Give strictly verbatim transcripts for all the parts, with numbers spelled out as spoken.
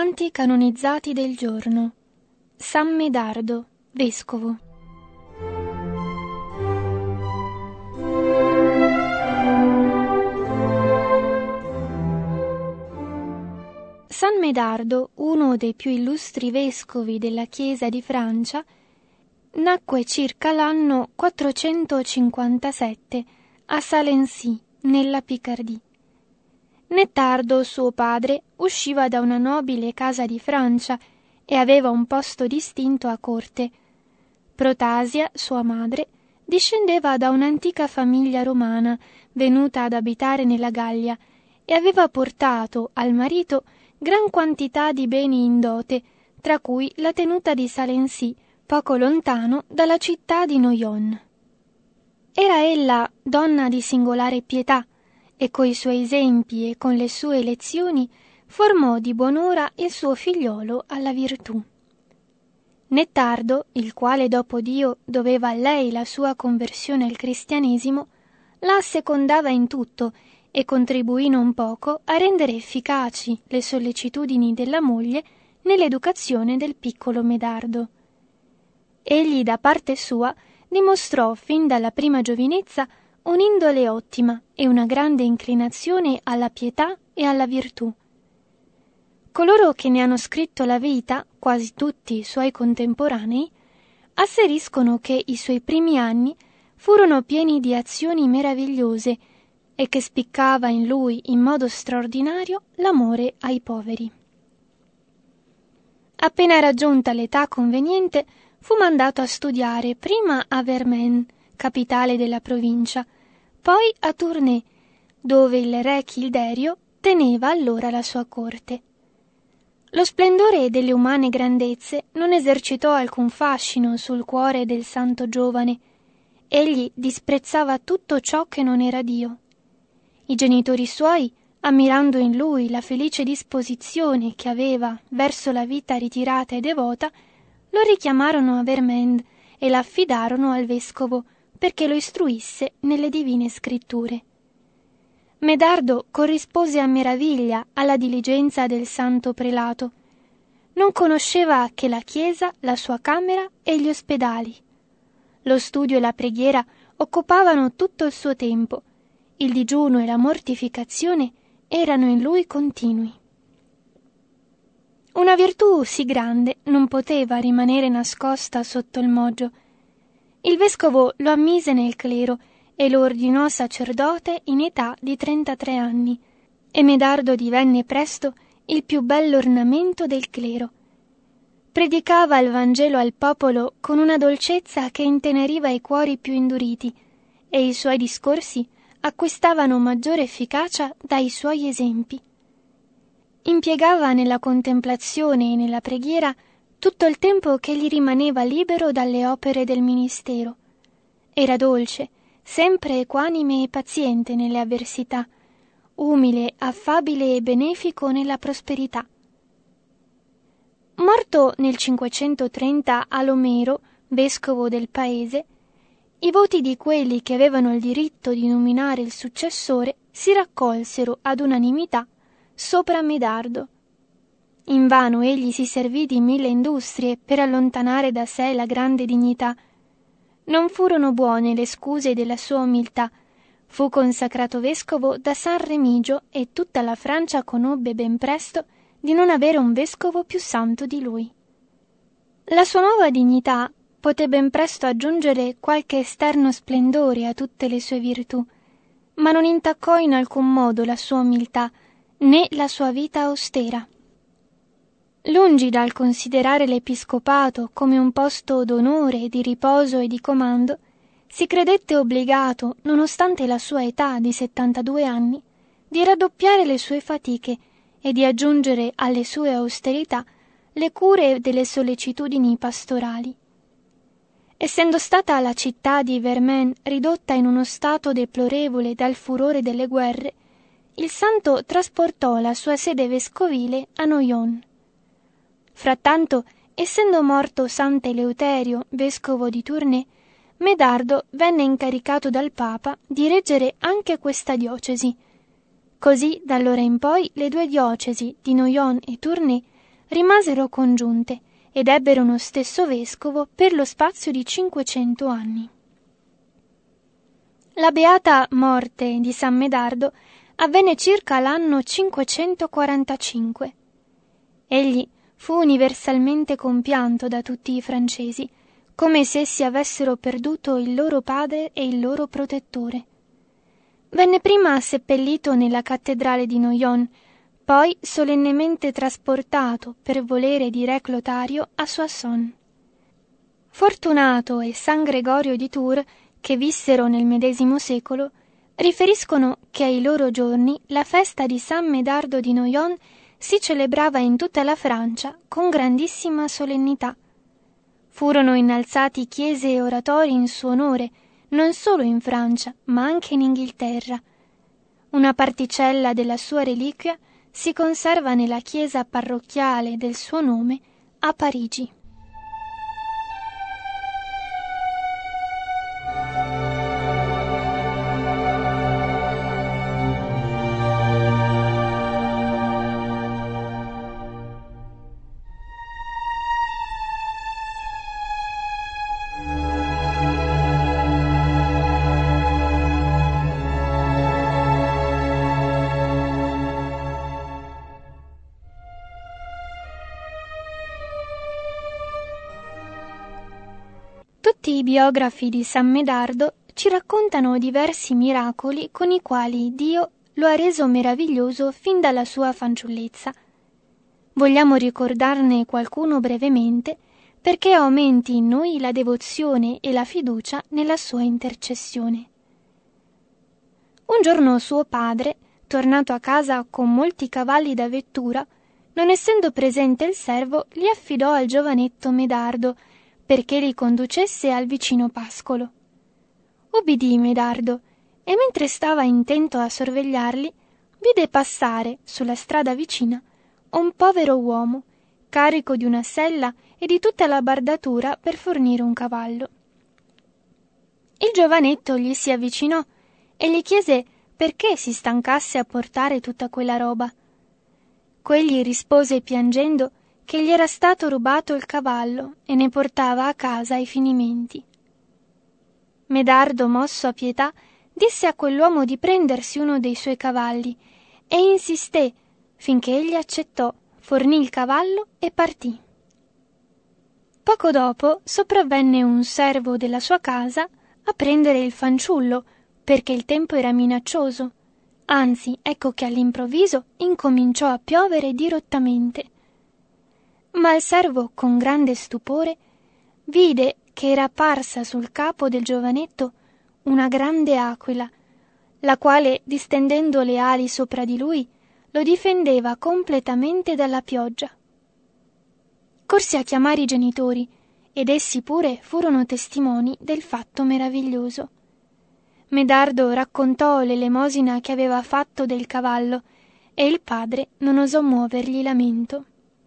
santi canonizzati del giorno. San Medardo, vescovo. San Medardo, uno dei più illustri vescovi della Chiesa di Francia, nacque circa l'anno quattrocentocinquantasette a Salency, nella Picardie. Nettardo, suo padre, usciva da una nobile casa di Francia e aveva un posto distinto a corte. Protasia, sua madre, discendeva da un'antica famiglia romana venuta ad abitare nella Gallia e aveva portato al marito gran quantità di beni in dote, tra cui la tenuta di Salency, poco lontano dalla città di Noyon. Era ella donna di singolare pietà, e coi suoi esempi e con le sue lezioni formò di buon'ora il suo figliolo alla virtù. Nettardo, il quale dopo Dio doveva a lei la sua conversione al cristianesimo, la assecondava in tutto e contribuì non poco a rendere efficaci le sollecitudini della moglie nell'educazione del piccolo Medardo. Egli, da parte sua, dimostrò fin dalla prima giovinezza un'indole ottima e una grande inclinazione alla pietà e alla virtù. Coloro che ne hanno scritto la vita, quasi tutti i suoi contemporanei, asseriscono che i suoi primi anni furono pieni di azioni meravigliose e che spiccava in lui in modo straordinario l'amore ai poveri. Appena raggiunta l'età conveniente, fu mandato a studiare prima a Vermain, capitale della provincia, poi a Tournai, dove il re Childerio teneva allora la sua corte. Lo splendore delle umane grandezze non esercitò alcun fascino sul cuore del santo giovane. Egli disprezzava tutto ciò che non era Dio. I genitori suoi, ammirando in lui la felice disposizione che aveva verso la vita ritirata e devota, lo richiamarono a Vermain e l'affidarono al vescovo perché lo istruisse nelle divine scritture. Medardo corrispose a meraviglia alla diligenza del santo prelato. Non conosceva che la chiesa, la sua camera e gli ospedali. Lo studio e la preghiera occupavano tutto il suo tempo. Il digiuno e la mortificazione erano in lui continui. Una virtù sì grande non poteva rimanere nascosta sotto il moggio. Il vescovo lo ammise nel clero e lo ordinò sacerdote in età di trentatré anni, e Medardo divenne presto il più bell'ornamento del clero. Predicava il Vangelo al popolo con una dolcezza che inteneriva i cuori più induriti, e i suoi discorsi acquistavano maggiore efficacia dai suoi esempi. Impiegava nella contemplazione e nella preghiera tutto il tempo che gli rimaneva libero dalle opere del ministero. Era dolce, sempre equanime e paziente nelle avversità, umile, affabile e benefico nella prosperità. Morto nel cinquecentotrenta Alomero, vescovo del paese, i voti di quelli che avevano il diritto di nominare il successore si raccolsero ad unanimità sopra Medardo. Invano egli si servì di mille industrie per allontanare da sé la grande dignità. Non furono buone le scuse della sua umiltà. Fu consacrato vescovo da San Remigio e tutta la Francia conobbe ben presto di non avere un vescovo più santo di lui. La sua nuova dignità poté ben presto aggiungere qualche esterno splendore a tutte le sue virtù, ma non intaccò in alcun modo la sua umiltà né la sua vita austera. Lungi dal considerare l'episcopato come un posto d'onore, di riposo e di comando, si credette obbligato, nonostante la sua età di settantadue anni, di raddoppiare le sue fatiche e di aggiungere alle sue austerità le cure delle sollecitudini pastorali. Essendo stata la città di Vermain ridotta in uno stato deplorevole dal furore delle guerre, il santo trasportò la sua sede vescovile a Noyon. Frattanto, essendo morto Sant'Eleuterio, vescovo di Tournai, Medardo venne incaricato dal Papa di reggere anche questa diocesi. Così, d'allora in poi, le due diocesi di Noyon e Tournai rimasero congiunte ed ebbero uno stesso vescovo per lo spazio di cinquecento anni. La beata morte di San Medardo avvenne circa l'anno cinquecentoquarantacinque. Egli fu universalmente compianto da tutti i francesi, come se essi avessero perduto il loro padre e il loro protettore. Venne prima seppellito nella cattedrale di Noyon, poi solennemente trasportato per volere di re Clotario a Soissons. Fortunato e San Gregorio di Tours, che vissero nel medesimo secolo, riferiscono che ai loro giorni la festa di San Medardo di Noyon si celebrava in tutta la Francia con grandissima solennità. Furono innalzati chiese e oratori in suo onore, non solo in Francia, ma anche in Inghilterra. Una particella della sua reliquia si conserva nella chiesa parrocchiale del suo nome a Parigi. Tutti i biografi di San Medardo ci raccontano diversi miracoli con i quali Dio lo ha reso meraviglioso fin dalla sua fanciullezza. Vogliamo ricordarne qualcuno brevemente perché aumenti in noi la devozione e la fiducia nella sua intercessione. Un giorno suo padre, tornato a casa con molti cavalli da vettura, non essendo presente il servo, li affidò al giovanetto Medardo perché li conducesse al vicino pascolo. Ubbidì Medardo e mentre stava intento a sorvegliarli, vide passare sulla strada vicina un povero uomo carico di una sella e di tutta la bardatura per fornire un cavallo. Il giovanetto gli si avvicinò e gli chiese perché si stancasse a portare tutta quella roba. Quegli rispose piangendo che gli era stato rubato il cavallo e ne portava a casa i finimenti. Medardo, mosso a pietà, disse a quell'uomo di prendersi uno dei suoi cavalli e insisté finché egli accettò, fornì il cavallo e partì. Poco dopo sopravvenne un servo della sua casa a prendere il fanciullo perché il tempo era minaccioso, anzi ecco che all'improvviso incominciò a piovere dirottamente. Ma il servo, con grande stupore, vide che era apparsa sul capo del giovanetto una grande aquila, la quale, distendendo le ali sopra di lui, lo difendeva completamente dalla pioggia. Corse a chiamare i genitori, ed essi pure furono testimoni del fatto meraviglioso. Medardo raccontò l'elemosina che aveva fatto del cavallo, e il padre non osò muovergli lamento.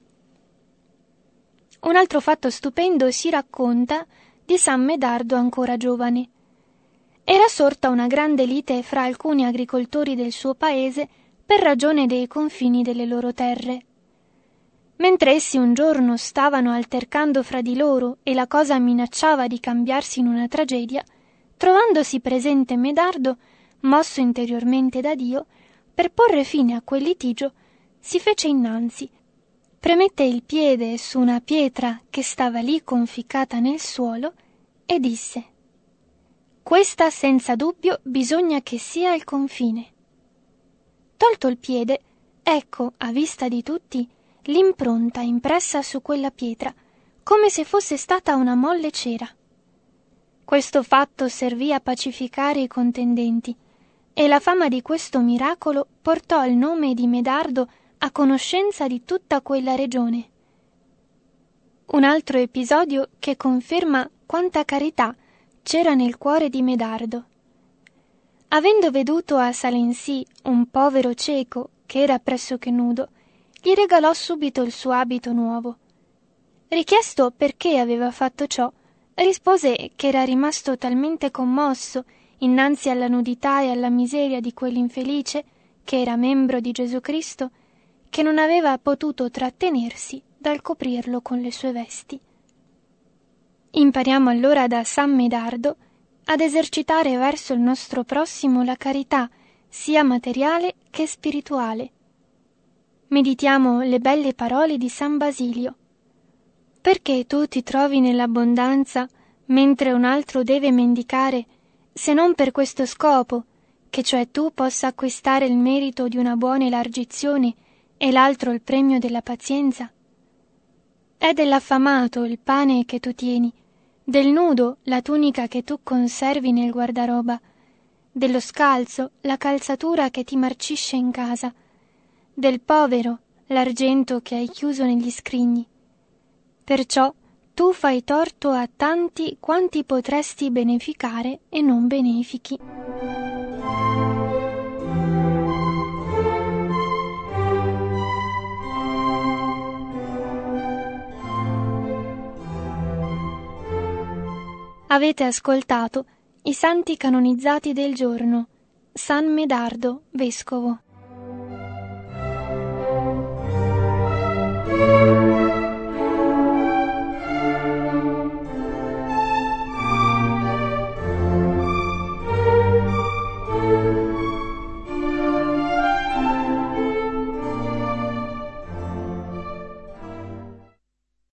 Un altro fatto stupendo si racconta di San Medardo ancora giovane. Era sorta una grande lite fra alcuni agricoltori del suo paese per ragione dei confini delle loro terre. Mentre essi un giorno stavano altercando fra di loro e la cosa minacciava di cambiarsi in una tragedia, trovandosi presente Medardo, mosso interiormente da Dio, per porre fine a quel litigio, si fece innanzi, premette il piede su una pietra che stava lì conficcata nel suolo e disse: «Questa senza dubbio bisogna che sia il confine». Tolto il piede, ecco, a vista di tutti, l'impronta impressa su quella pietra, come se fosse stata una molle cera. Questo fatto servì a pacificare i contendenti, e la fama di questo miracolo portò il nome di Medardo a conoscenza di tutta quella regione. Un altro episodio che conferma quanta carità c'era nel cuore di Medardo. Avendo veduto a Salency un povero cieco che era pressoché nudo, gli regalò subito il suo abito nuovo. Richiesto perché aveva fatto ciò, rispose che era rimasto talmente commosso innanzi alla nudità e alla miseria di quell'infelice, che era membro di Gesù Cristo, che non aveva potuto trattenersi dal coprirlo con le sue vesti. Impariamo allora da San Medardo ad esercitare verso il nostro prossimo la carità, sia materiale che spirituale. Meditiamo le belle parole di San Basilio. Perché tu ti trovi nell'abbondanza, mentre un altro deve mendicare, se non per questo scopo, che cioè tu possa acquistare il merito di una buona elargizione e l'altro il premio della pazienza? È dell'affamato il pane che tu tieni, del nudo la tunica che tu conservi nel guardaroba, dello scalzo la calzatura che ti marcisce in casa, del povero l'argento che hai chiuso negli scrigni. Perciò tu fai torto a tanti quanti potresti beneficare e non benefichi. Avete ascoltato i santi canonizzati del giorno. San Medardo, vescovo.